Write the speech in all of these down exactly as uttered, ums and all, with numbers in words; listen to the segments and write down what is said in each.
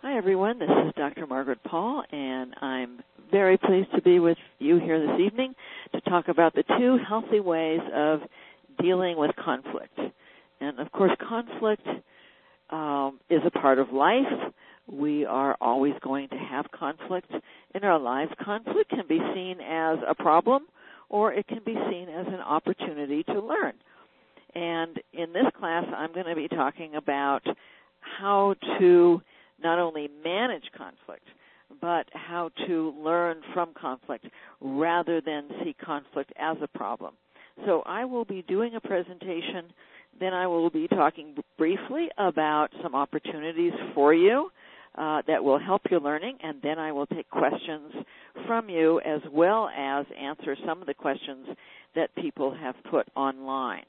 Hi, everyone. This is Doctor Margaret Paul, and I'm very pleased to be with you here this evening to talk about the two healthy ways of dealing with conflict. And, of course, conflict um, is a part of life. We are always going to have conflict in our lives. Conflict can be seen as a problem, or it can be seen as an opportunity to learn. And in this class, I'm going to be talking about how to not only manage conflict, but how to learn from conflict rather than see conflict as a problem. So I will be doing a presentation, then I will be talking briefly about some opportunities for you uh, that will help your learning, and then I will take questions from you as well as answer some of the questions that people have put online.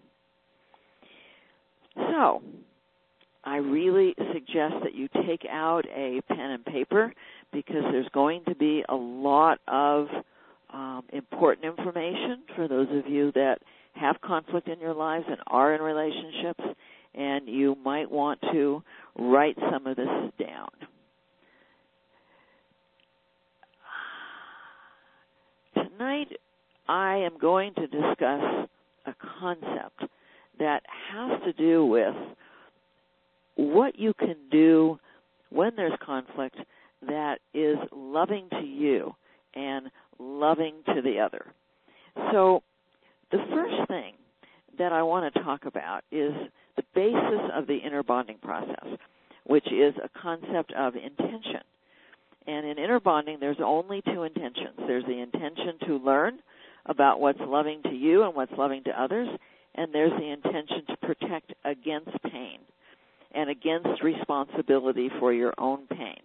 So, I really suggest that you take out a pen and paper because there's going to be a lot of um, important information for those of you that have conflict in your lives and are in relationships, and you might want to write some of this down. Tonight, I am going to discuss a concept that has to do with what you can do when there's conflict that is loving to you and loving to the other. So the first thing that I want to talk about is the basis of the inner bonding process, which is a concept of intention. And in inner bonding, there's only two intentions. There's the intention to learn about what's loving to you and what's loving to others, and there's the intention to protect against pain and against responsibility for your own pain.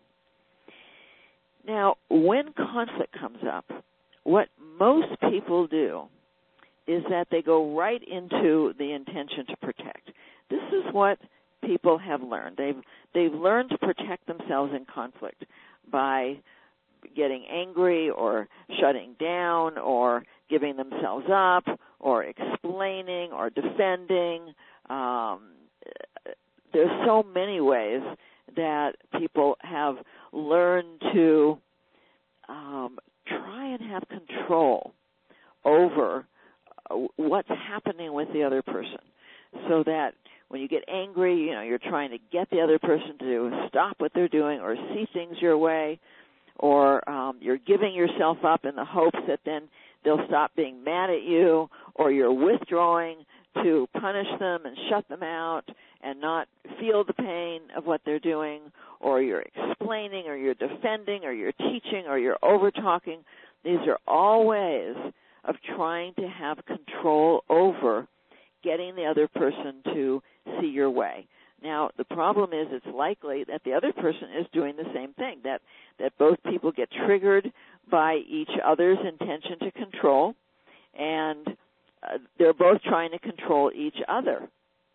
Now, when conflict comes up, what most people do is that they go right into the intention to protect. This is what people have learned. They've they've learned to protect themselves in conflict by getting angry or shutting down or giving themselves up or explaining or defending. Um, there's so many ways that people have learned to um, try and have control over what's happening with the other person, so that when you get angry, you know, you're trying to get the other person to stop what they're doing or see things your way, or um, you're giving yourself up in the hopes that then they'll stop being mad at you, or you're withdrawing to punish them and shut them out and not feel the pain of what they're doing, or you're explaining, or you're defending, or you're teaching, or you're over-talking. These are all ways of trying to have control over getting the other person to see your way. Now, the problem is it's likely that the other person is doing the same thing, that, that both people get triggered by each other's intention to control, and uh, they're both trying to control each other.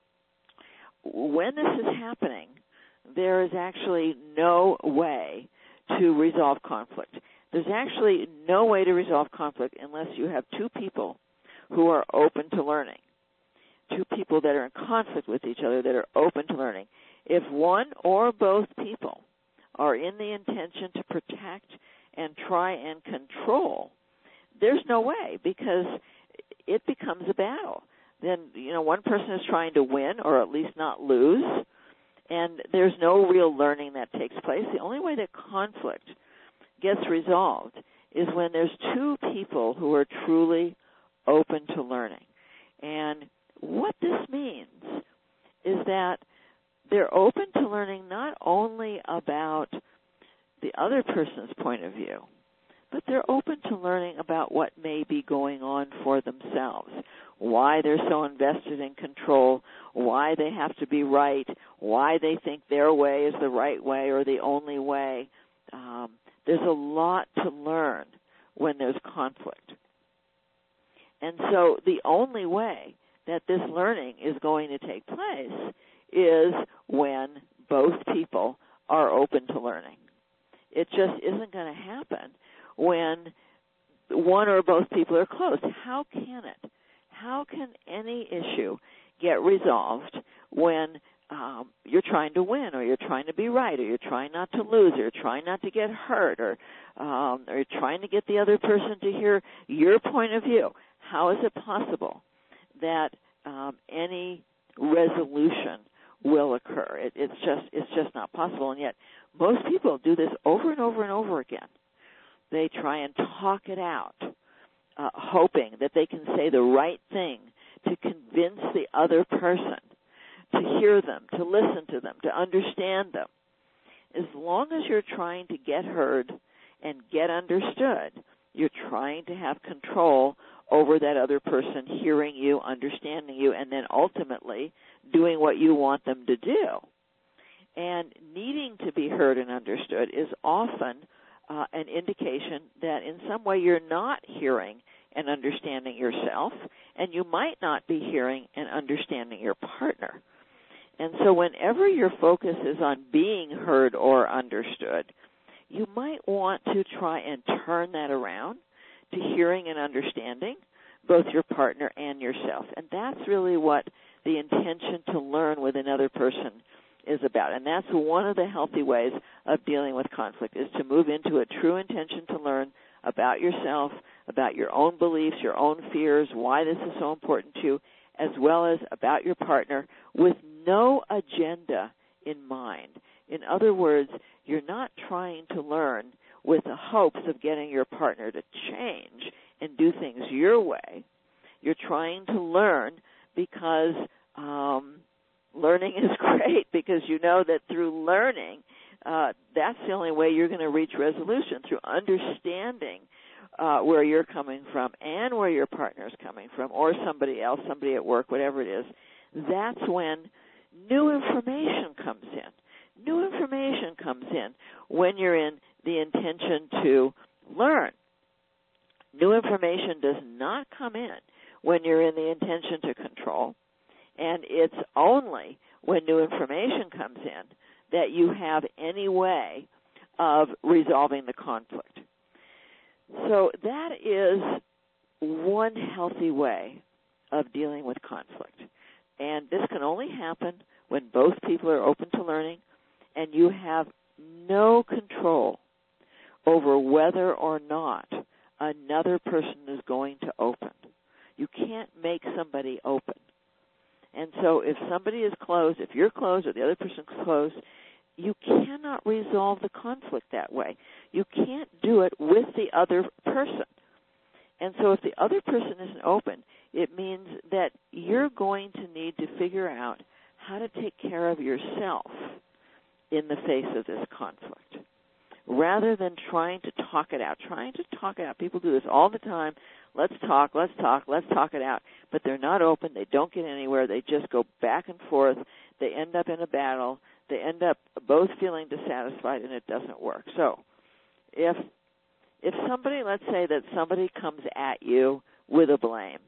When this is happening, there is actually no way to resolve conflict. There's actually no way to resolve conflict unless you have two people who are open to learning, two people that are in conflict with each other that are open to learning. If one or both people are in the intention to protect and try and control, there's no way, because it becomes a battle. Then, you know, one person is trying to win or at least not lose, and there's no real learning that takes place. The only way that conflict gets resolved is when there's two people who are truly open to learning. And what this means is that they're open to learning not only about the other person's point of view, but they're open to learning about what may be going on for themselves, why they're so invested in control, why they have to be right, why they think their way is the right way or the only way. Um, there's a lot to learn when there's conflict. And so the only way that this learning is going to take place is when both people are open to learning. It just isn't going to happen when one or both people are closed. How can it? How can any issue get resolved when um, you're trying to win, or you're trying to be right, or you're trying not to lose, or you're trying not to get hurt, or, um, or you're trying to get the other person to hear your point of view. How is it possible that um, any resolution will occur? It, it's just it's just not possible. And yet most people do this over and over and over again. They try and talk it out, uh, hoping that they can say the right thing to convince the other person to hear them, to listen to them, to understand them. As long as you're trying to get heard and get understood, you're trying to have control over that other person hearing you, understanding you, and then ultimately doing what you want them to do. And needing to be heard and understood is often uh, an indication that in some way you're not hearing and understanding yourself, and you might not be hearing and understanding your partner. And so whenever your focus is on being heard or understood, you might want to try and turn that around to hearing and understanding both your partner and yourself. And that's really what the intention to learn with another person is about. And that's one of the healthy ways of dealing with conflict, is to move into a true intention to learn about yourself, about your own beliefs, your own fears, why this is so important to you, as well as about your partner, with no agenda in mind. In other words, you're not trying to learn with the hopes of getting your partner to change and do things your way. You're trying to learn because um, learning is great, because you know that through learning, uh, that's the only way you're going to reach resolution, through understanding uh, where you're coming from and where your partner is coming from, or somebody else, somebody at work, whatever it is. That's when new information comes in. New information comes in when you're in the intention to learn. New information does not come in when you're in the intention to control, and it's only when new information comes in that you have any way of resolving the conflict. So that is one healthy way of dealing with conflict. And this can only happen when both people are open to learning and you have no control over whether or not another person is going to open. You can't make somebody open. And so if somebody is closed, if you're closed or the other person's closed, you cannot resolve the conflict that way. You can't do it with the other person. And so if the other person isn't open, it means that you're going to need to figure out how to take care of yourself in the face of this conflict, rather than trying to talk it out. Trying to talk it out. People do this all the time. Let's talk, let's talk, let's talk it out. But they're not open. They don't get anywhere. They just go back and forth. They end up in a battle. They end up both feeling dissatisfied, and it doesn't work. So if if somebody, let's say that somebody comes at you with a blame,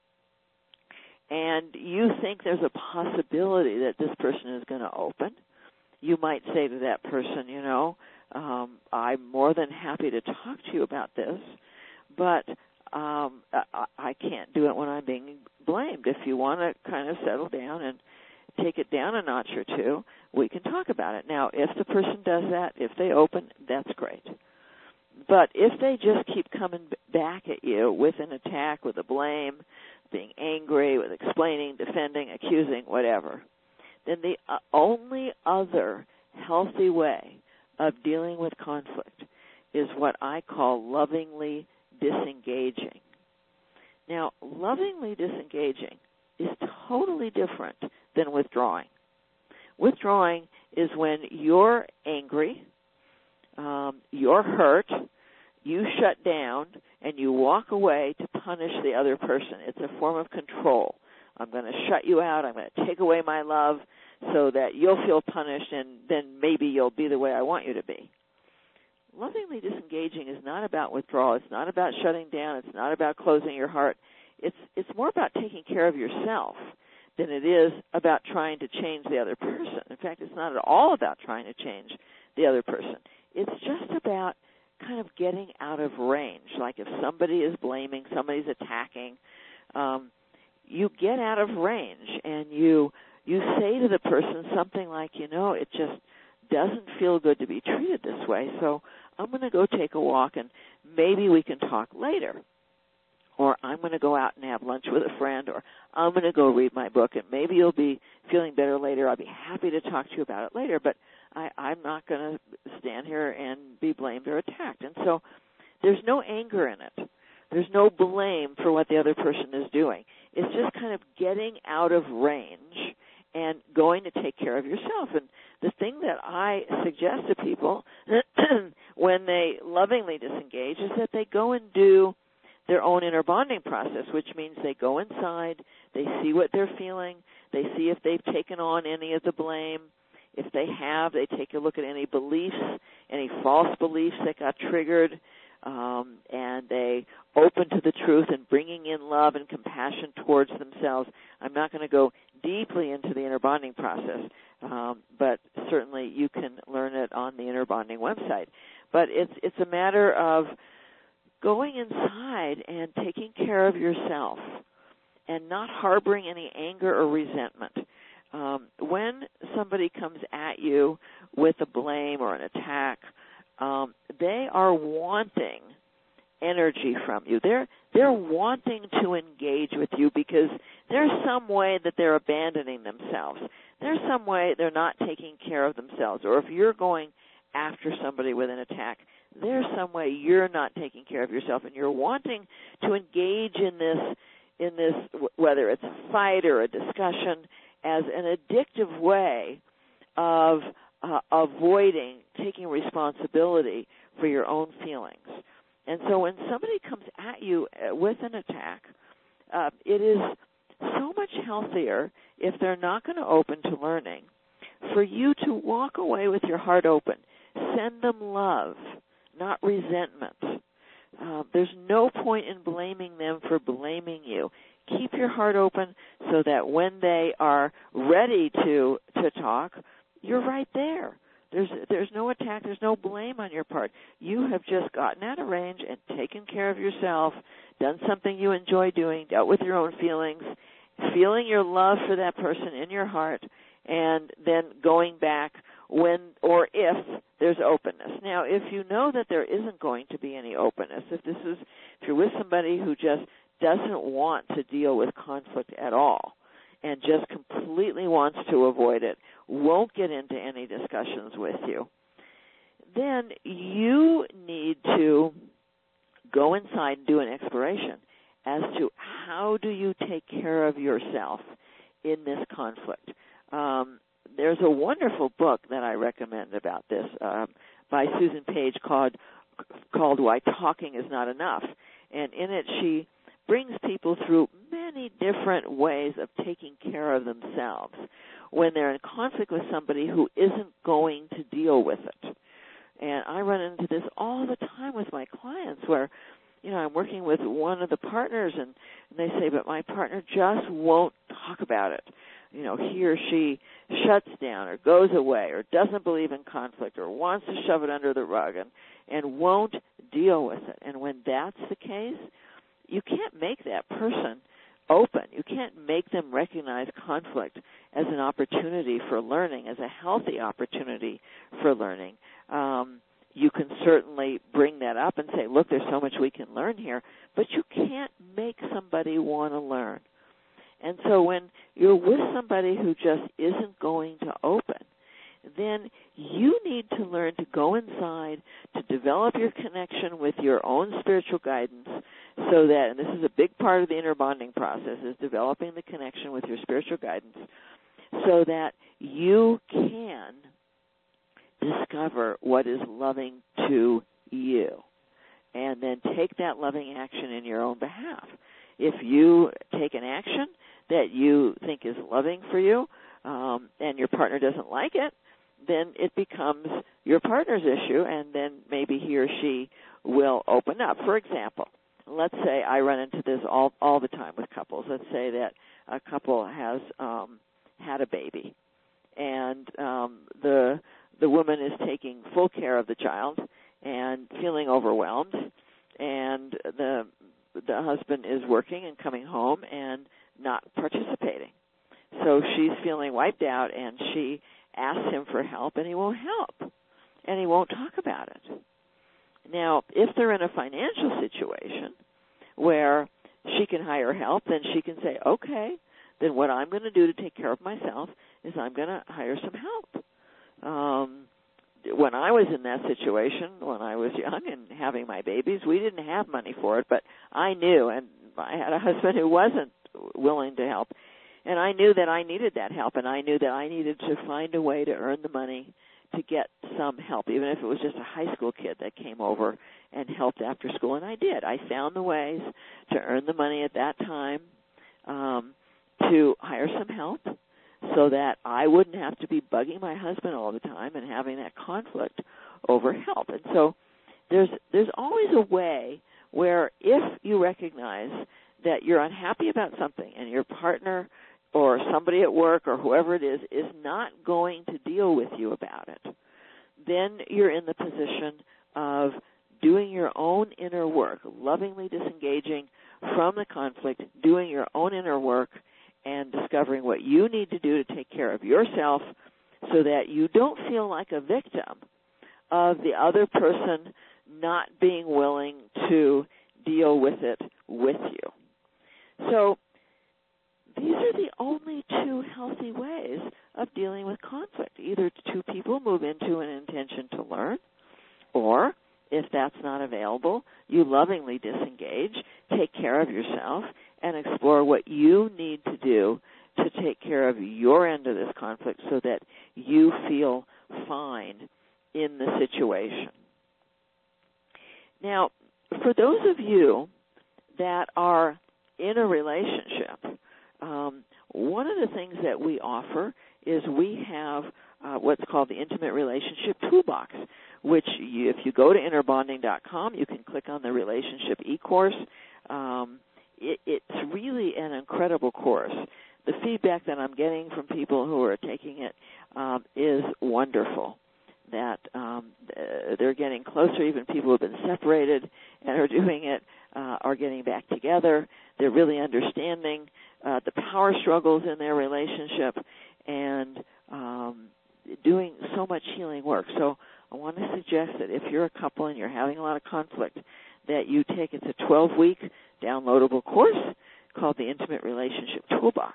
and you think there's a possibility that this person is going to open, you might say to that person, you know, um, I'm more than happy to talk to you about this, but um, I, I can't do it when I'm being blamed. If you want to kind of settle down and take it down a notch or two, we can talk about it. Now, if the person does that, if they open, that's great. But if they just keep coming back at you with an attack, with a blame, being angry, with explaining, defending, accusing, whatever, then the uh, only other healthy way of dealing with conflict is what I call lovingly disengaging. Now, lovingly disengaging is totally different than withdrawing. Withdrawing is when you're angry, um, you're hurt, you shut down, and you walk away to punish the other person. It's a form of control. I'm going to shut you out. I'm going to take away my love so that you'll feel punished, and then maybe you'll be the way I want you to be. Lovingly disengaging is not about withdrawal. It's not about shutting down. It's not about closing your heart. It's it's more about taking care of yourself than it is about trying to change the other person. In fact, it's not at all about trying to change the other person. It's just about kind of getting out of range. Like if somebody is blaming, somebody's attacking, um, you get out of range and you you say to the person something like, you know, it just doesn't feel good to be treated this way, so I'm going to go take a walk and maybe we can talk later. Or I'm going to go out and have lunch with a friend, or I'm going to go read my book, and maybe you'll be feeling better later. I'll be happy to talk to you about it later, but I, I'm not going to stand here and be blamed or attacked. And so there's no anger in it. There's no blame for what the other person is doing. It's just kind of getting out of range and going to take care of yourself. And the thing that I suggest to people when they lovingly disengage is that they go and do their own inner bonding process, which means they go inside, they see what they're feeling, they see if they've taken on any of the blame. If they have, they take a look at any beliefs, any false beliefs that got triggered, um, and they open to the truth and bringing in love and compassion towards themselves. I'm not going to go deeply into the inner bonding process, um, but certainly you can learn it on the inner bonding website. But it's it's a matter of going inside and taking care of yourself and not harboring any anger or resentment. Um, when somebody comes at you with a blame or an attack, um, they are wanting energy from you. They're they're wanting to engage with you because there's some way that they're abandoning themselves. There's some way they're not taking care of themselves. Or if you're going after somebody with an attack, there's some way you're not taking care of yourself, and you're wanting to engage in this, in this, whether it's a fight or a discussion, as an addictive way of uh, avoiding taking responsibility for your own feelings. And so when somebody comes at you with an attack, uh, it is so much healthier, if they're not going to open to learning, for you to walk away with your heart open. Send them love, not resentment. Uh, there's no point in blaming them for blaming you. Keep your heart open so that when they are ready to to talk, you're right there. There's there's no attack, there's no blame on your part. You have just gotten out of range and taken care of yourself, done something you enjoy doing, dealt with your own feelings, feeling your love for that person in your heart, and then going back when or if there's openness. Now, if you know that there isn't going to be any openness, if this is, if you're with somebody who just doesn't want to deal with conflict at all and just completely wants to avoid it, won't get into any discussions with you, then you need to go inside and do an exploration as to how do you take care of yourself in this conflict. Um, there's a wonderful book that I recommend about this uh, by Susan Page called called Why Talking Is Not Enough. And in it she brings people through many different ways of taking care of themselves when they're in conflict with somebody who isn't going to deal with it. And I run into this all the time with my clients where, you know, I'm working with one of the partners and, and they say, but my partner just won't talk about it. You know, he or she shuts down or goes away or doesn't believe in conflict or wants to shove it under the rug and, and won't deal with it. And when that's the case, you can't make that person open. You can't make them recognize conflict as an opportunity for learning, as a healthy opportunity for learning. Um, you can certainly bring that up and say, look, there's so much we can learn here, but you can't make somebody want to learn. And so when you're with somebody who just isn't going to open, then you need to learn to go inside, to develop your connection with your own spiritual guidance so that, and this is a big part of the inner bonding process, is developing the connection with your spiritual guidance so that you can discover what is loving to you and then take that loving action in your own behalf. If you take an action that you think is loving for you um, and your partner doesn't like it, then it becomes your partner's issue, and then maybe he or she will open up. For example, let's say I run into this all all the time with couples. Let's say that a couple has um, had a baby, and um, the the woman is taking full care of the child and feeling overwhelmed, and the the husband is working and coming home and not participating. So she's feeling wiped out, and she asks him for help, and he won't help, and he won't talk about it. Now, if they're in a financial situation where she can hire help, then she can say, okay, then what I'm going to do to take care of myself is I'm going to hire some help. Um, when I was in that situation, when I was young and having my babies, we didn't have money for it, but I knew, and I had a husband who wasn't willing to help, and I knew that I needed that help, and I knew that I needed to find a way to earn the money to get some help, even if it was just a high school kid that came over and helped after school, and I did. I found the ways to earn the money at that time um, to hire some help so that I wouldn't have to be bugging my husband all the time and having that conflict over help. And so there's there's always a way where if you recognize that you're unhappy about something and your partner or somebody at work or whoever it is is not going to deal with you about it, then you're in the position of doing your own inner work, lovingly disengaging from the conflict, doing your own inner work, and discovering what you need to do to take care of yourself so that you don't feel like a victim of the other person not being willing to deal with it with you. So these are the only two healthy ways of dealing with conflict. Either two people move into an intention to learn, or if that's not available, you lovingly disengage, take care of yourself, and explore what you need to do to take care of your end of this conflict so that you feel fine in the situation. Now, for those of you that are in a relationship, um, one of the things that we offer is we have uh, what's called the Intimate Relationship Toolbox, which you, if you go to inner bonding dot com, you can click on the Relationship e-course. Um, it, it's really an incredible course. The feedback that I'm getting from people who are taking it um, is wonderful, that um, they're getting closer. Even people who have been separated and are doing it uh, are getting back together. They're really understanding uh, the power struggles in their relationship and um, doing so much healing work. So I want to suggest that if you're a couple and you're having a lot of conflict, that you take, it's a twelve-week downloadable course called the Intimate Relationship Toolbox.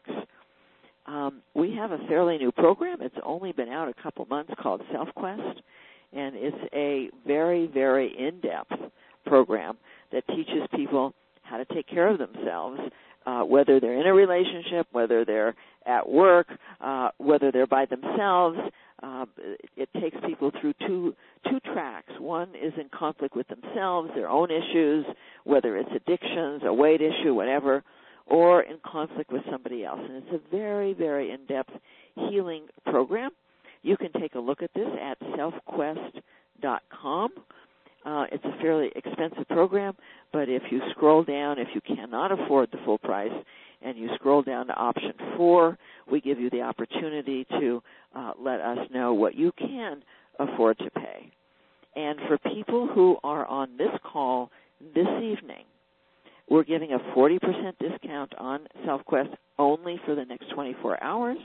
Um, we have a fairly new program. It's only been out a couple months called SelfQuest, and it's a very, very in-depth program that teaches people how to take care of themselves, uh, whether they're in a relationship, whether they're at work, uh, whether they're by themselves. Uh, it takes people through two two tracks. One is in conflict with themselves, their own issues, whether it's addictions, a weight issue, whatever, or in conflict with somebody else. And it's a very, very in-depth healing program. You can take a look at this at self quest dot com. Uh, it's a fairly expensive program, but if you scroll down, if you cannot afford the full price, and you scroll down to option four, we give you the opportunity to uh, let us know what you can afford to pay. And for people who are on this call this evening, we're giving a forty percent discount on SelfQuest only for the next twenty-four hours.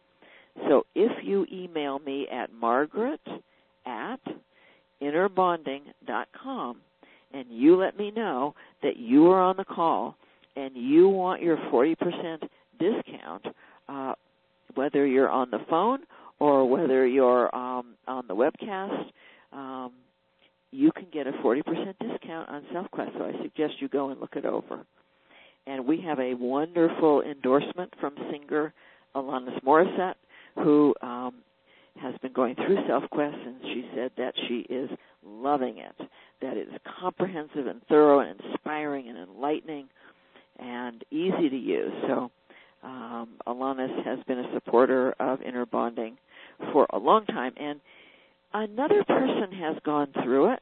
So if you email me at margaret at inner bonding dot com and you let me know that you are on the call and you want your forty percent discount, uh, whether you're on the phone or whether you're um, on the webcast, um, you can get a forty percent discount on SelfQuest. So I suggest you go and look it over. And we have a wonderful endorsement from singer Alanis Morissette, who um, has been going through SelfQuest, and she said that she is loving it, that it is comprehensive and thorough and inspiring and enlightening and easy to use. So um, Alanis has been a supporter of Inner Bonding for a long time. And another person has gone through it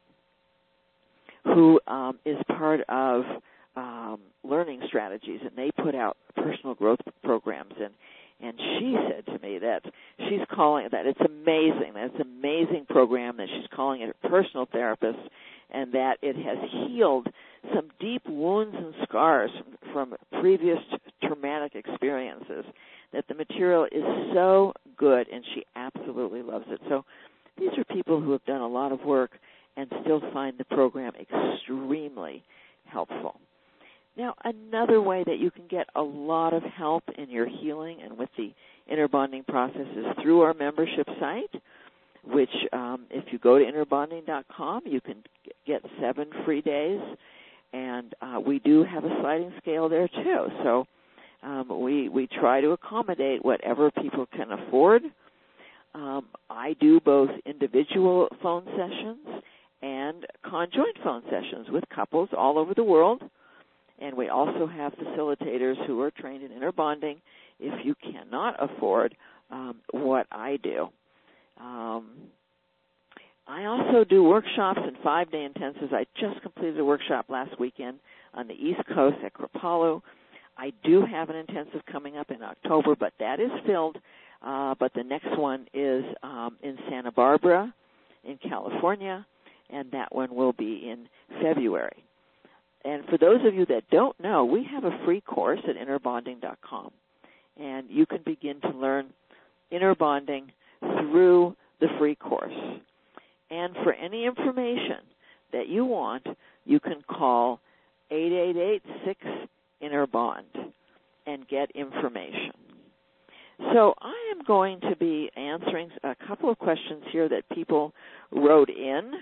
who um, is part of um, Learning Strategies, and they put out personal growth programs. And, and she said to me that she's calling that it's amazing, that it's an amazing program, that she's calling it a personal therapist, and that it has healed some deep wounds and scars from, from previous traumatic experiences that the material is so good, and she absolutely loves it. So these are people who have done a lot of work and still find the program extremely helpful. Now, another way that you can get a lot of help in your healing and with the inner bonding process is through our membership site, which um, if you go to inner bonding dot com, you can get seven free days. And uh, we do have a sliding scale there, too. So um, we, we try to accommodate whatever people can afford. Um, I do both individual phone sessions and conjoint phone sessions with couples all over the world. And we also have facilitators who are trained in inner bonding if you cannot afford um, what I do. Um, I also do workshops and five-day intensives. I just completed a workshop last weekend on the East Coast at Kripalu. I do have an intensive coming up in October, but that is filled. Uh, but the next one is um, in Santa Barbara in California, and that one will be in February. And for those of you that don't know, we have a free course at inner bonding dot com, and you can begin to learn inner bonding through the free course. And for any information that you want, you can call eight eight eight, six, inner bond and get information. So I am going to be answering a couple of questions here that people wrote in.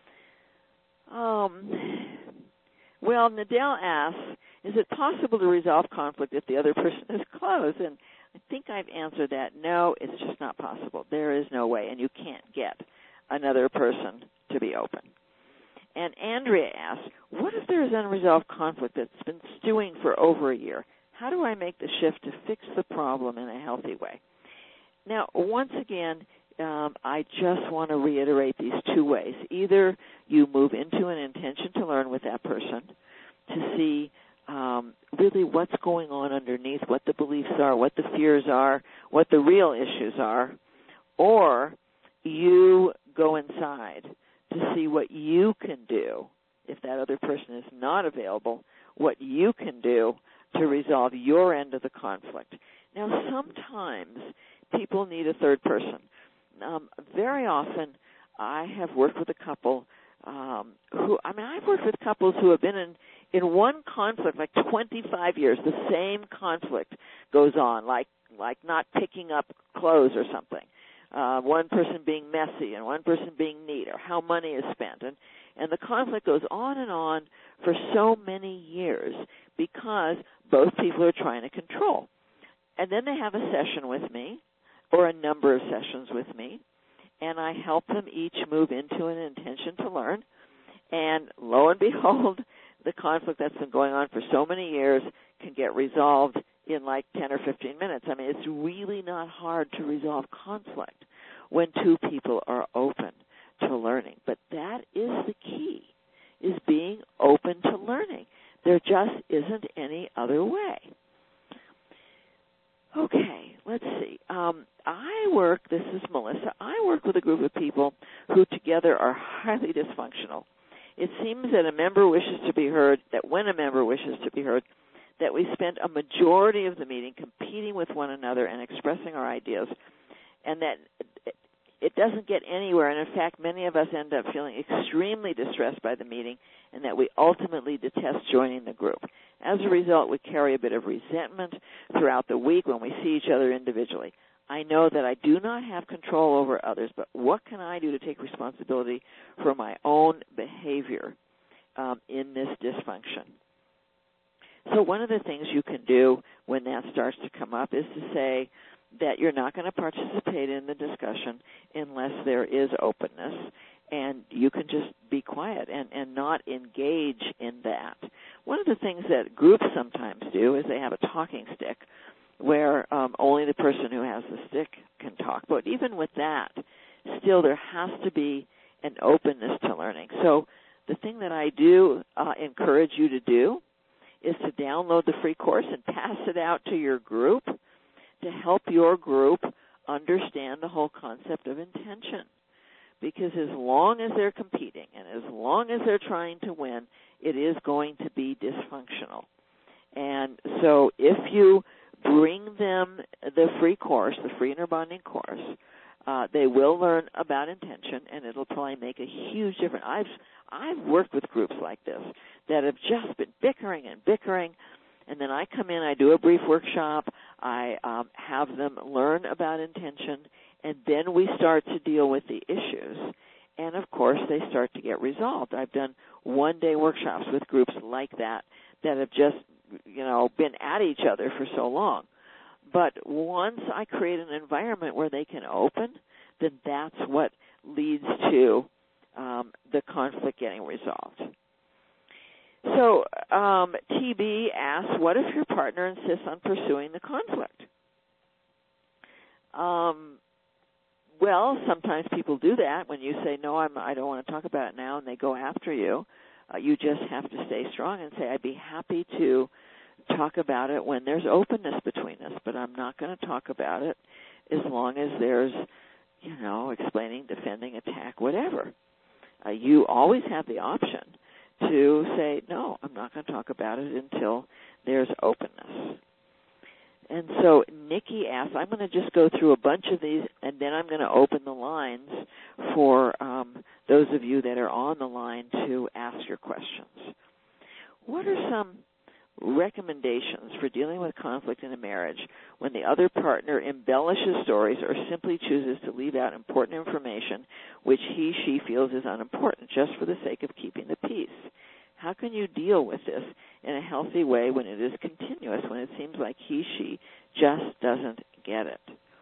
Um, well, Nadell asks, is it possible to resolve conflict if the other person is close? And I think I've answered that. No, it's just not possible. There is no way, and you can't get another person to be open. And Andrea asks, what if there is unresolved conflict that's been stewing for over a year? How do I make the shift to fix the problem in a healthy way? Now, once again, um, I just want to reiterate these two ways. Either you move into an intention to learn with that person to see um, really what's going on underneath, what the beliefs are, what the fears are, what the real issues are, or you go inside to see what you can do if that other person is not available, what you can do to resolve your end of the conflict. Now, sometimes people need a third person. Um, very often, I have worked with a couple um, who, I mean, I've worked with couples who have been in, in one conflict like twenty-five years. The same conflict goes on, like like not picking up clothes or something. Uh, one person being messy and one person being neat, or how money is spent. And, and the conflict goes on and on for so many years because both people are trying to control. And then they have a session with me, or a number of sessions with me, and I help them each move into an intention to learn. And lo and behold, the conflict that's been going on for so many years can get resolved in like ten or fifteen minutes. I mean, it's really not hard to resolve conflict when two people are open to learning. But that is the key, is being open to learning. There just isn't any other way. Okay, let's see. Um, I work, this is Melissa, I work with a group of people who together are highly dysfunctional. It seems that a member wishes to be heard, that when a member wishes to be heard, that we spend a majority of the meeting competing with one another and expressing our ideas, and that it doesn't get anywhere. And in fact, many of us end up feeling extremely distressed by the meeting, and that we ultimately detest joining the group. As a result, we carry a bit of resentment throughout the week when we see each other individually. I know that I do not have control over others, but what can I do to take responsibility for my own behavior um, in this dysfunction? So one of the things you can do when that starts to come up is to say that you're not going to participate in the discussion unless there is openness, and you can just be quiet and, and not engage in that. One of the things that groups sometimes do is they have a talking stick where um, only the person who has the stick can talk. But even with that, still there has to be an openness to learning. So the thing that I do uh, encourage you to do is to download the free course and pass it out to your group to help your group understand the whole concept of intention. Because as long as they're competing and as long as they're trying to win, it is going to be dysfunctional. And so if you bring them the free course, the free inner bonding course, uh, they will learn about intention, and it'll probably make a huge difference. I've I've worked with groups like this that have just been bickering and bickering, and then I come in, I do a brief workshop, I um, have them learn about intention, and then we start to deal with the issues. And, of course, they start to get resolved. I've done one-day workshops with groups like that that have just, you know, been at each other for so long. But once I create an environment where they can open, then that's what leads to um, the conflict getting resolved. So um, T B asks, what if your partner insists on pursuing the conflict? Um, well, sometimes people do that. When you say, no, I'm, I don't want to talk about it now, and they go after you, uh, you just have to stay strong and say, I'd be happy to talk about it when there's openness between us, but I'm not going to talk about it as long as there's, you know, explaining, defending, attack, whatever. Uh, you always have the option to say, no, I'm not going to talk about it until there's openness. And so Nikki asks, I'm going to just go through a bunch of these, and then I'm going to open the lines for um, those of you that are on the line to ask your questions. What are some recommendations for dealing with conflict in a marriage when the other partner embellishes stories or simply chooses to leave out important information which he, she feels is unimportant just for the sake of keeping the peace? How can you deal with this in a healthy way when it is continuous, when it seems like he, she just doesn't get it?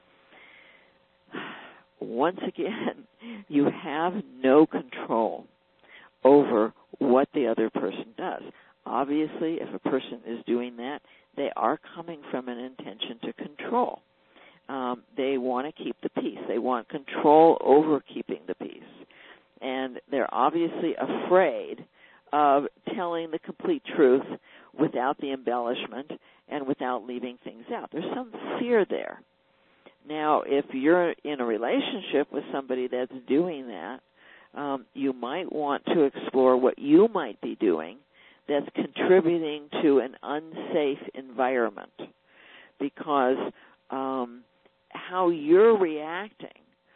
Once again, you have no control over what the other person does. Obviously, if a person is doing that, they are coming from an intention to control. Um, they want to keep the peace. They want control over keeping the peace. And they're obviously afraid of telling the complete truth without the embellishment and without leaving things out. There's some fear there. Now, if you're in a relationship with somebody that's doing that, um, you might want to explore what you might be doing that's contributing to an unsafe environment, because um, how you're reacting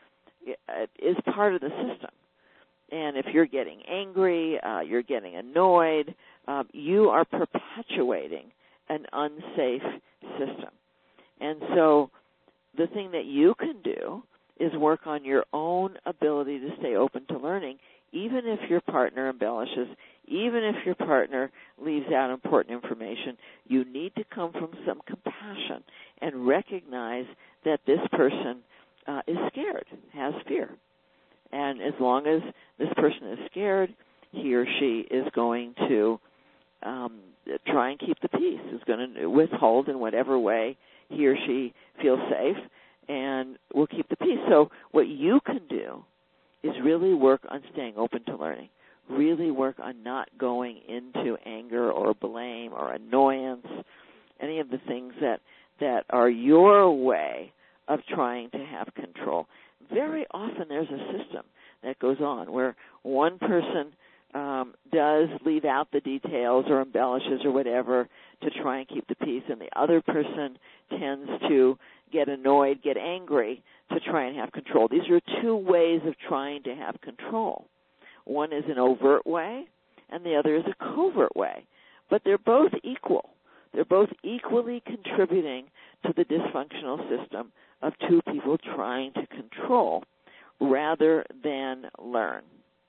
is part of the system. And if you're getting angry, uh, you're getting annoyed, um, you are perpetuating an unsafe system. And so the thing that you can do is work on your own ability to stay open to learning, even if your partner embellishes, even if your partner leaves out important information. You need to come from some compassion and recognize that this person uh, is scared, has fear. And as long as this person is scared, he or she is going to um, try and keep the peace, is going to withhold in whatever way he or she feels safe, and will keep the peace. So what you can do is really work on staying open to learning, really work on not going into anger or blame or annoyance, any of the things that, that are your way of trying to have control. Very often there's a system that goes on where one person um, does leave out the details or embellishes or whatever to try and keep the peace, and the other person tends to get annoyed, get angry to try and have control. These are two ways of trying to have control. One is an overt way, and the other is a covert way. But they're both equal. They're both equally contributing to the dysfunctional system of two people trying to control rather than learn.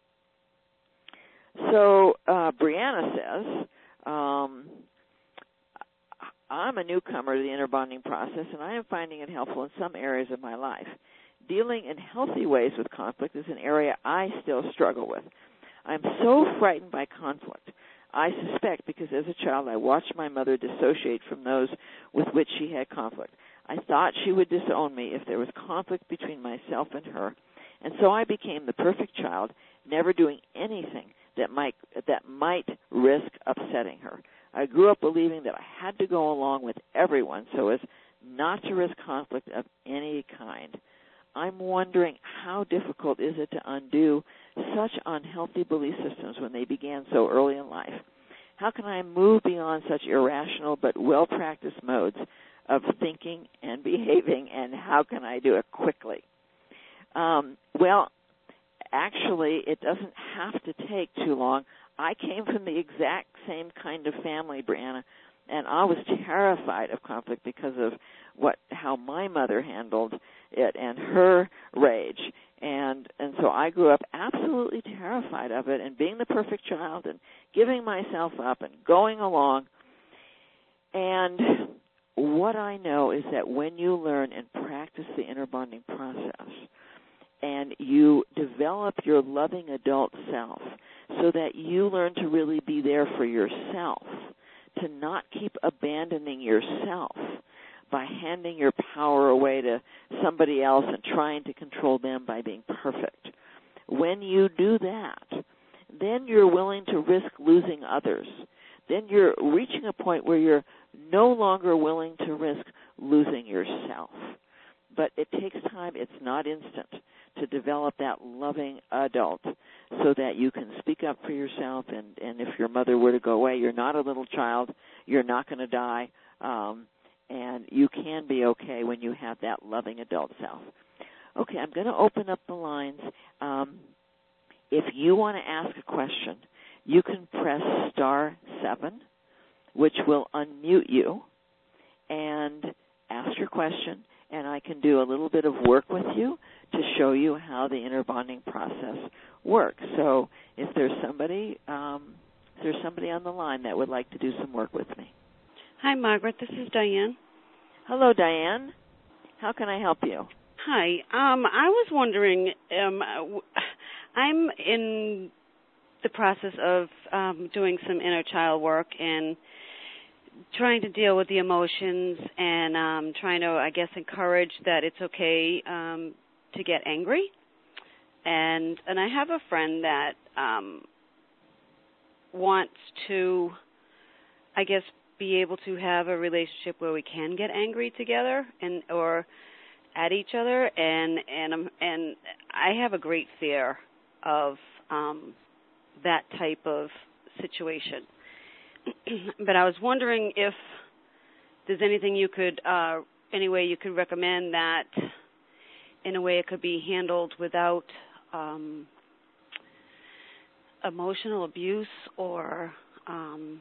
So uh, Brianna says, um, I'm a newcomer to the inner bonding process, and I am finding it helpful in some areas of my life. Dealing in healthy ways with conflict is an area I still struggle with. I'm so frightened by conflict. I suspect because as a child I watched my mother dissociate from those with which she had conflict. I thought she would disown me if there was conflict between myself and her, and so I became the perfect child, never doing anything that might that might risk upsetting her. I grew up believing that I had to go along with everyone so as not to risk conflict of any kind. I'm wondering how difficult is it to undo such unhealthy belief systems when they began so early in life? How can I move beyond such irrational but well-practiced modes of thinking and behaving, and how can I do it quickly? Um, well, actually, it doesn't have to take too long. I came from the exact same kind of family, Brianna, and I was terrified of conflict because of what how my mother handled it and her rage. And and so I grew up absolutely terrified of it and being the perfect child and giving myself up and going along. And what I know is that when you learn and practice the inner bonding process and you develop your loving adult self so that you learn to really be there for yourself, to not keep abandoning yourself by handing your power away to somebody else and trying to control them by being perfect. When you do that, then you're willing to risk losing others. Then you're reaching a point where you're no longer willing to risk losing yourself. But it takes time. It's not instant to develop that loving adult so that you can speak up for yourself. And, and if your mother were to go away, you're not a little child. You're not going to die. Um, and you can be okay when you have that loving adult self. Okay, I'm going to open up the lines. Um, if you want to ask a question, you can press star seven, which will unmute you, and ask your question. And I can do a little bit of work with you to show you how the inner bonding process works. So if there's somebody, um, if there's somebody on the line that would like to do some work with me. Hi, Margaret. This is Diane. Hello, Diane. How can I help you? Hi. Um, I was wondering, um, I'm in the process of um, doing some inner child work and trying to deal with the emotions and um, trying to, I guess, encourage that it's okay um, to get angry. And and I have a friend that um, wants to, I guess, be able to have a relationship where we can get angry together and or at each other. And and um, and I have a great fear of um, that type of situation. But I was wondering if there's anything you could, uh, any way you could recommend that in a way it could be handled without um, emotional abuse or, um,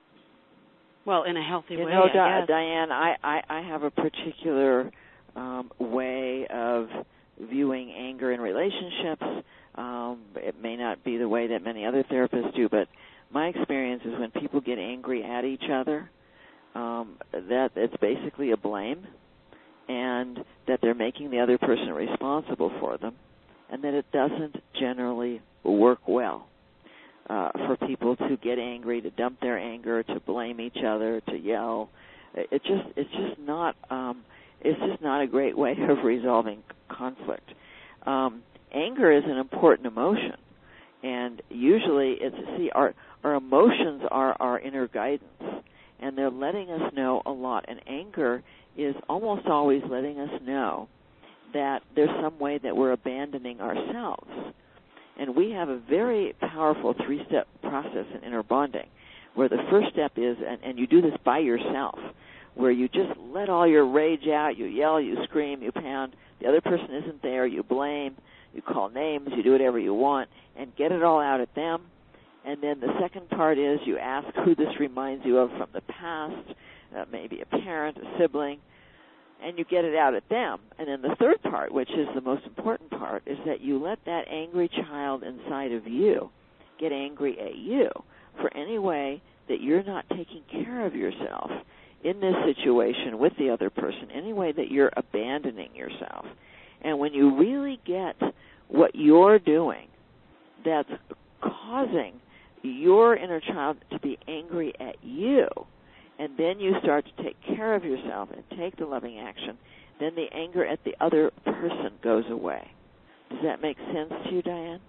well, in a healthy you way, know, I Di- guess. Diane, I, I, I have a particular um, way of viewing anger in relationships. Um, it may not be the way that many other therapists do, but my experience is when people get angry at each other, um, that it's basically a blame, and that they're making the other person responsible for them, and that it doesn't generally work well uh, for people to get angry, to dump their anger, to blame each other, to yell. It just it's just not um, it's just not a great way of resolving conflict. Um, anger is an important emotion. And usually it's, see, our, our emotions are our inner guidance, and they're letting us know a lot. And anger is almost always letting us know that there's some way that we're abandoning ourselves. And we have a very powerful three-step process in inner bonding, where the first step is, and, and you do this by yourself, where you just let all your rage out, you yell, you scream, you pound, the other person isn't there, you blame, you call names, you do whatever you want, and get it all out at them. And then the second part is you ask who this reminds you of from the past, uh, maybe a parent, a sibling, and you get it out at them. And then the third part, which is the most important part, is that you let that angry child inside of you get angry at you for any way that you're not taking care of yourself in this situation with the other person, any way that you're abandoning yourself. And when you really get what you're doing that's causing your inner child to be angry at you, and then you start to take care of yourself and take the loving action, then the anger at the other person goes away. Does that make sense to you, Diane?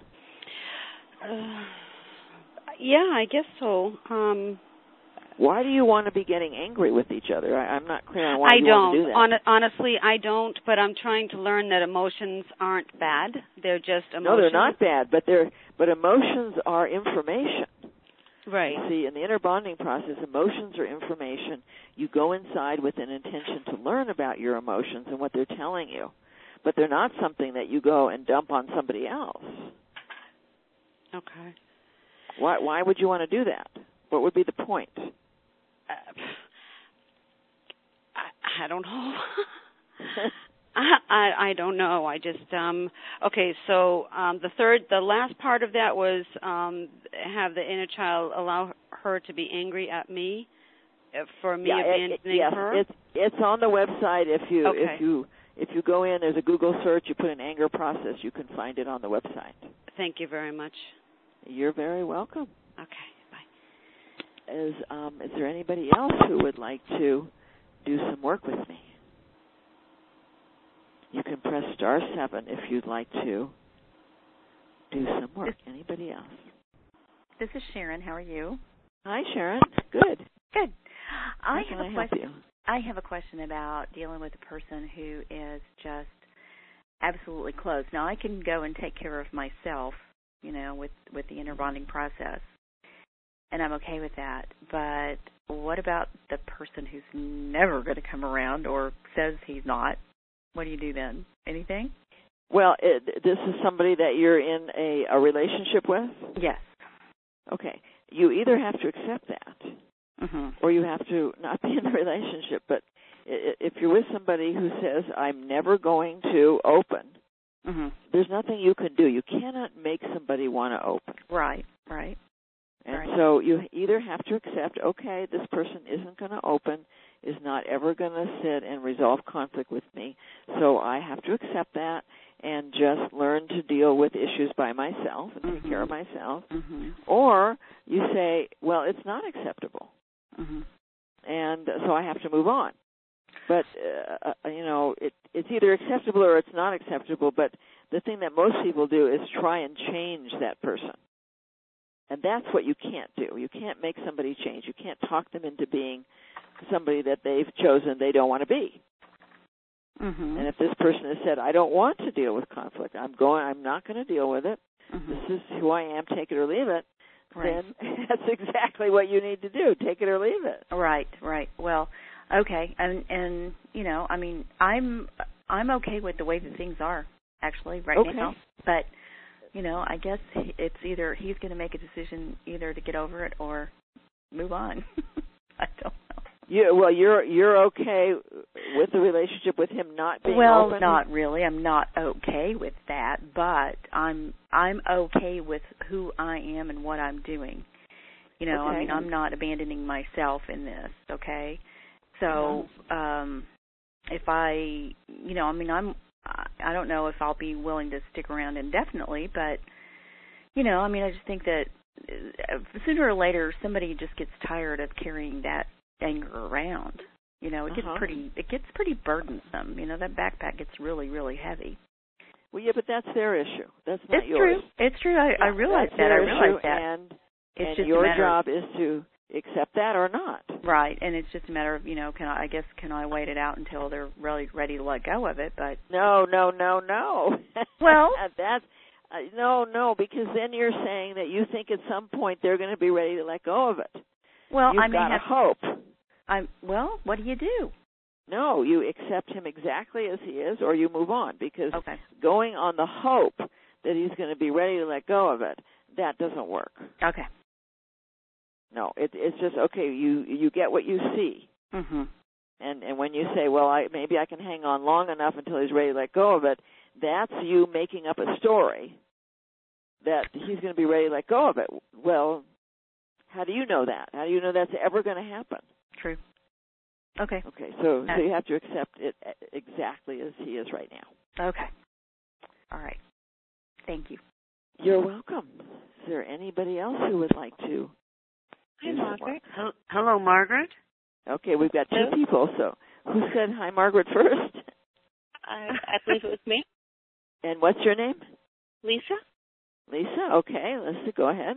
Uh, yeah, I guess so. Um, Why do you want to be getting angry with each other? I, I'm not clear on why I you don't. want to do that. Hon- honestly, I don't, but I'm trying to learn that emotions aren't bad. They're just emotions. No, they're not bad, but they're but emotions are information. Right. See, in the inner bonding process, emotions are information. You go inside with an intention to learn about your emotions and what they're telling you. But they're not something that you go and dump on somebody else. Okay. Why, why would you want to do that? What would be the point? Uh, I, I don't know. I, I I don't know. I just um okay. So um, the third, the last part of that was um, have the inner child allow her to be angry at me for me yeah, abandoning it, it, yes, her. It's it's on the website. If you okay. if you if you go in, there's a Google search. You put in anger process. You can find it on the website. Thank you very much. You're very welcome. Okay. Bye. Is um is there anybody else who would like to do some work with me? You can press star seven if you'd like to do some work. Anybody else? This is Sharon. How are you? Hi, Sharon. Good. Good. I How have can a I help question. you? I have a question about dealing with a person who is just absolutely closed. Now, I can go and take care of myself, you know, with with the inner bonding process, and I'm okay with that. But what about the person who's never going to come around or says he's not? What do you do then? Anything? Well, it, this is somebody that you're in a, a relationship with? Yes. Okay. You either have to accept that, mm-hmm. or you have to not be in the relationship. But if you're with somebody who says, I'm never going to open, mm-hmm. there's nothing you can do. You cannot make somebody want to open. Right, right. And right. so you either have to accept, okay, this person isn't going to open, is not ever going to sit and resolve conflict with me, so I have to accept that and just learn to deal with issues by myself and take mm-hmm. care of myself. Mm-hmm. Or you say, well, it's not acceptable, mm-hmm. and so I have to move on. But, uh, you know, it, it's either acceptable or it's not acceptable, but the thing that most people do is try and change that person. And that's what you can't do. You can't make somebody change. You can't talk them into being somebody that they've chosen they don't want to be. Mm-hmm. And if this person has said, I don't want to deal with conflict, I'm going, I'm not going to deal with it, mm-hmm. this is who I am, take it or leave it, right. then that's exactly what you need to do, take it or leave it. Right, right. Well, okay, and, and you know, I mean, I'm I'm okay with the way that things are, actually, right okay. now. But, you know, I guess it's either he's going to make a decision either to get over it or move on. I don't know. You, well, you're you're okay with the relationship with him not being well, open? Well, not really. I'm not okay with that, but I'm I'm okay with who I am and what I'm doing. You know, okay. I mean, I'm not abandoning myself in this, okay? So, um, if I, you know, I mean, I'm, I don't know if I'll be willing to stick around indefinitely, but, you know, I mean, I just think that sooner or later somebody just gets tired of carrying that anger around. You know, it gets uh-huh. pretty, it gets pretty burdensome. You know, that backpack gets really, really heavy. Well, yeah, but that's their issue. That's not it's yours. True. It's true. I, yeah, I realize that's that. I their realize issue, that. And, it's and just your a matter job of, is to accept that or not. Right, and it's just a matter of, you know, can I, I guess, can I wait it out until they're really ready to let go of it? But no, no, no, no. Well, that's uh, no, no, because then you're saying that you think at some point they're going to be ready to let go of it. Well, You've I may got have a hope. I'm well. What do you do? No, you accept him exactly as he is, or you move on. Because okay. going on the hope that he's going to be ready to let go of it, that doesn't work. Okay. No, it, it's just okay. You you get what you see, mm-hmm. and and when you say, well, I maybe I can hang on long enough until he's ready to let go of it, that's you making up a story that he's going to be ready to let go of it. Well, how do you know that? How do you know that's ever going to happen? True. Okay. Okay, so so you have to accept it exactly as he is right now. Okay. All right. Thank you. You're welcome. Is there anybody else who would like to? Hi, Margaret. Hello, hello, Margaret. Okay, we've got two Hello? people. So who said hi, Margaret, first? I, I believe it was me. And what's your name? Lisa. Lisa. Okay, Lisa, go ahead.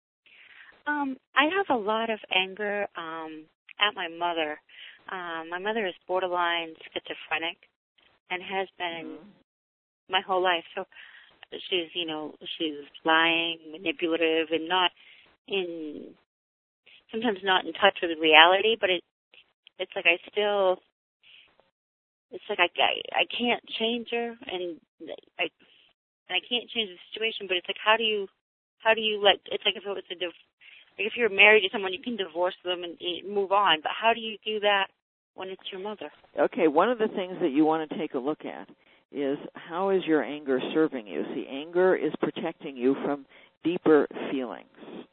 Um, I have a lot of anger um, at my mother. Um, my mother is borderline schizophrenic and has been Mm-hmm. my whole life. So she's, you know, she's lying, manipulative, and not in sometimes not in touch with reality, but it it's like I still it's like I I, I can't change her, and I and I can't change the situation, but it's like how do you how do you let it's like if it was a div- like if you're married to someone, you can divorce them and, and move on, but how do you do that when it's your mother? Okay, one of the things that you want to take a look at is how is your anger serving you? See, anger is protecting you from deeper feelings.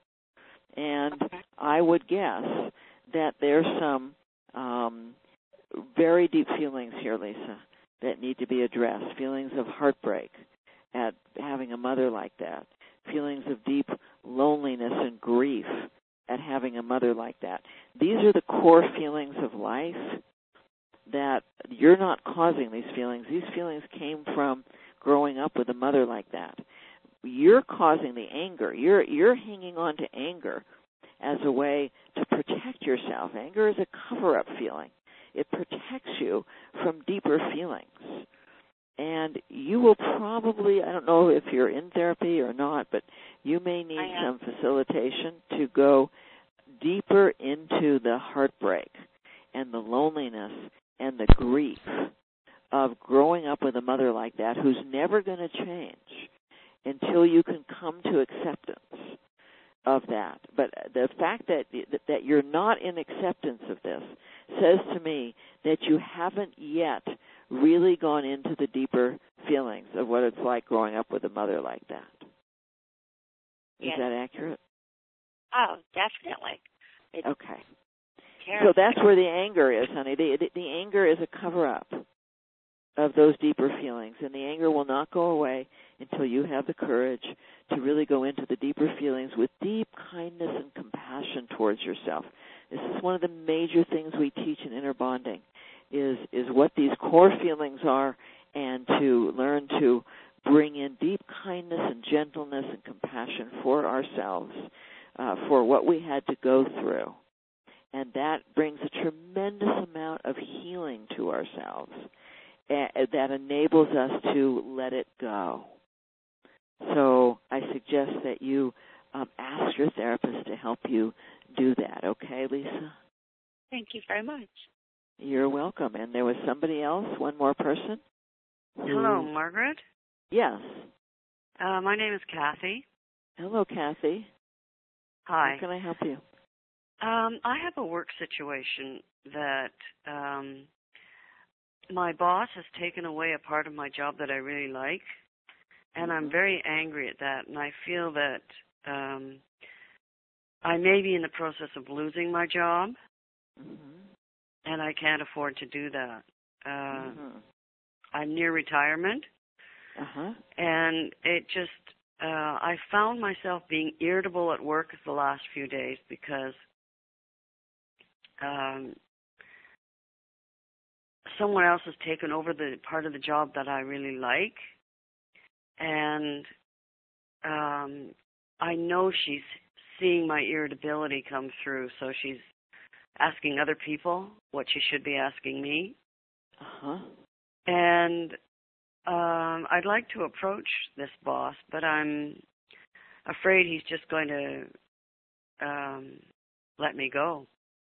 And I would guess that there's some um, very deep feelings here, Lisa, that need to be addressed. Feelings of heartbreak at having a mother like that. Feelings of deep loneliness and grief at having a mother like that. These are the core feelings of life that you're not causing these feelings. These feelings came from growing up with a mother like that. You're causing the anger. You're you're hanging on to anger as a way to protect yourself. Anger is a cover-up feeling. It protects you from deeper feelings. And you will probably, I don't know if you're in therapy or not, but you may need some facilitation to go deeper into the heartbreak and the loneliness and the grief of growing up with a mother like that who's never going to change until you can come to acceptance of that. But the fact that that you're not in acceptance of this says to me that you haven't yet really gone into the deeper feelings of what it's like growing up with a mother like that. Is Yes. that accurate? Oh, definitely. It's okay. terrible. So that's where the anger is, honey. The, the, the anger is a cover-up of those deeper feelings, and the anger will not go away until you have the courage to really go into the deeper feelings with deep kindness and compassion towards yourself. This is one of the major things we teach in inner bonding, is is what these core feelings are, and to learn to bring in deep kindness and gentleness and compassion for ourselves, uh, for what we had to go through. And that brings a tremendous amount of healing to ourselves uh, that enables us to let it go. So I suggest that you um, ask your therapist to help you do that. Okay, Lisa? Thank you very much. You're welcome. And there was somebody else, one more person? Hello, Margaret. Yes. Uh, my name is Kathy. Hello, Kathy. Hi. How can I help you? Um, I have a work situation that um, my boss has taken away a part of my job that I really like, and I'm very angry at that, and I feel that um, I may be in the process of losing my job, Mm-hmm. and I can't afford to do that. Uh, Mm-hmm. I'm near retirement, Uh-huh. and it just, uh, I found myself being irritable at work the last few days because um, someone else has taken over the part of the job that I really like, and um, I know she's seeing my irritability come through, so she's asking other people what she should be asking me. Uh-huh. And um, I'd like to approach this boss, but I'm afraid he's just going to um, let me go.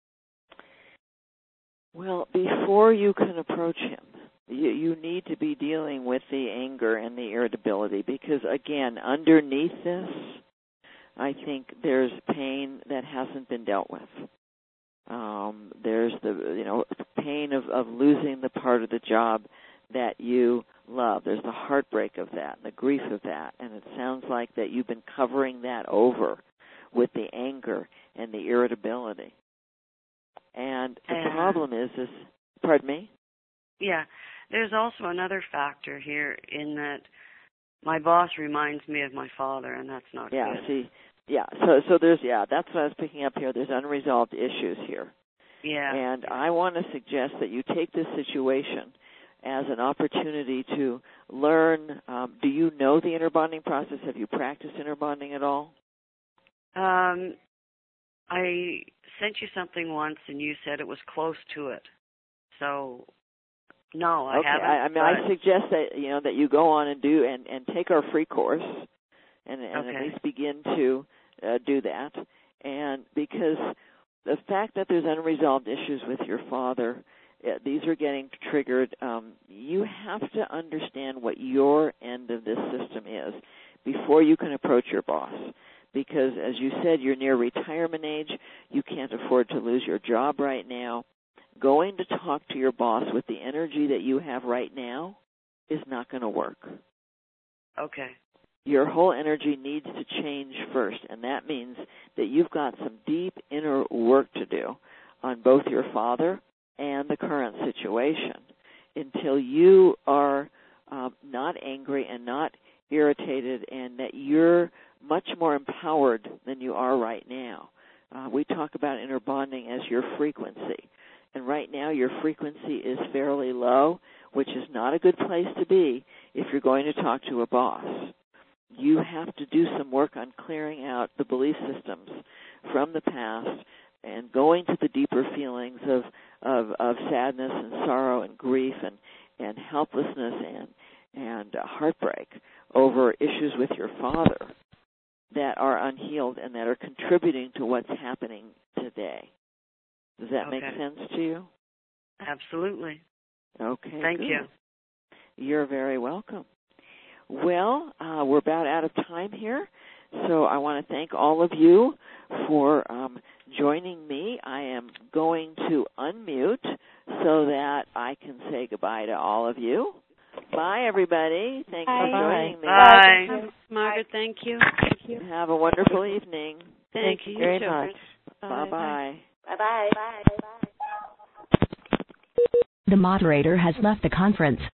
Well, before you can approach him, you, you need to be dealing with the anger and the irritability because, again, underneath this, I think there's pain that hasn't been dealt with. Um, there's the, you know, pain of, of losing the part of the job that you love. There's the heartbreak of that, the grief of that, and it sounds like that you've been covering that over with the anger and the irritability. And the And, problem is, is, pardon me? Yeah, there's also another factor here in that my boss reminds me of my father, and that's not yeah, good. see, yeah, so so there's, yeah, that's what I was picking up here. There's unresolved issues here. Yeah. And I want to suggest that you take this situation as an opportunity to learn. Um, do you know the inner bonding process? Have you practiced inner bonding at all? Um, I sent you something once, and you said it was close to it. So, no, I okay. haven't. I, I mean, I suggest that you know that you go on and do and, and take our free course, and, and okay. at least begin to uh, do that. And because the fact that there's unresolved issues with your father, uh, these are getting triggered. Um, you have to understand what your end of this system is before you can approach your boss. Because, as you said, you're near retirement age. You can't afford to lose your job right now. Going to talk to your boss with the energy that you have right now is not going to work. Okay. Your whole energy needs to change first, and that means that you've got some deep inner work to do on both your father and the current situation until you are um, not angry and not irritated, and that you're much more empowered than you are right now. Uh, we talk about inner bonding as your frequency. And right now your frequency is fairly low, which is not a good place to be if you're going to talk to a boss. You have to do some work on clearing out the belief systems from the past and going to the deeper feelings of, of, of sadness and sorrow and grief and, and helplessness and, and uh, heartbreak over issues with your father that are unhealed and that are contributing to what's happening today. Does that okay. make sense to you? Absolutely. Okay. Thank good. you. You're very welcome. Well, uh, we're about out of time here, so I want to thank all of you for um, joining me. I am going to unmute so that I can say goodbye to all of you. Bye, everybody. Thanks Bye. for joining me. Bye. Bye. Margaret, thank you. Thank you. Have a wonderful evening. Thank, Thank you you very too. much. Bye-bye. Bye-bye. Bye. The moderator has left the conference.